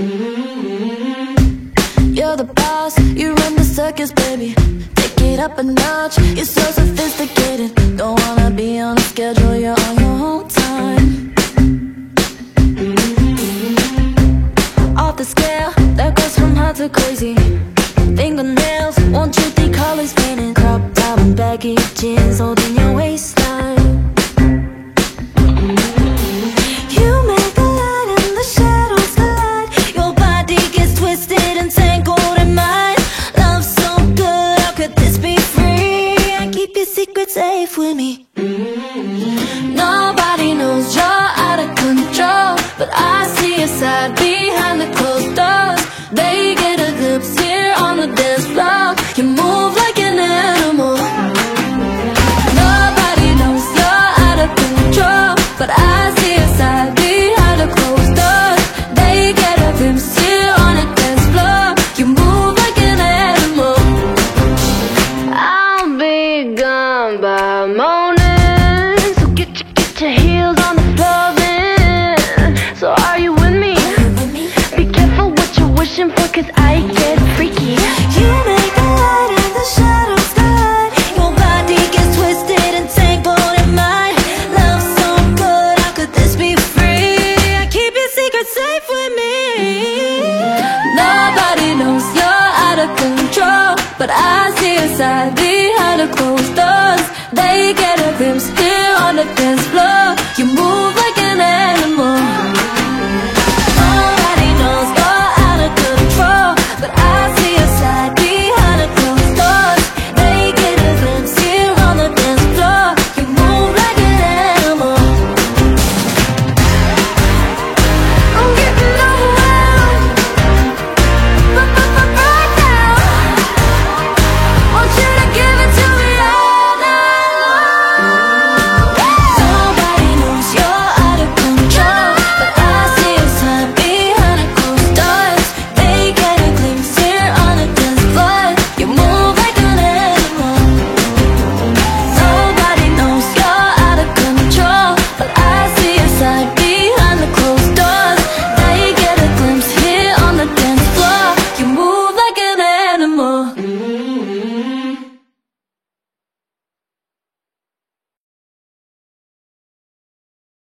You're the boss, you run the circus, baby. Take it up a notch, you're so sophisticated. Don't wanna be on a schedule, you're on your own time. Off the scale, that goes from hot to crazy. Fingernails, won't you think colors fading? Crop top and baggy jeans holding your waistline. You make the light and the shadows collide. Your body gets twisted and tangled in mine. Love so good, how could this be free? I keep your secrets safe with me. Nobody knows you're out of control, but I see your side behind the closed doors. They get a glimpse here on the dance floor. You move like an animal. Nobody knows you're out of control, but I see your side behind the closed doors. They get a glimpse here on the dance floor. You move like an animal. I'll be gone by morning, so get your heels on the floor then. So are you with me? Be careful what you're wishing for, 'cause I get freaky. You make the light and the shadows collide. Your body gets twisted and tangled in mine. Love so good, how could this be free? I keep your secrets safe with me. Nobody knows you're out of control, but I see your side behind a closed door.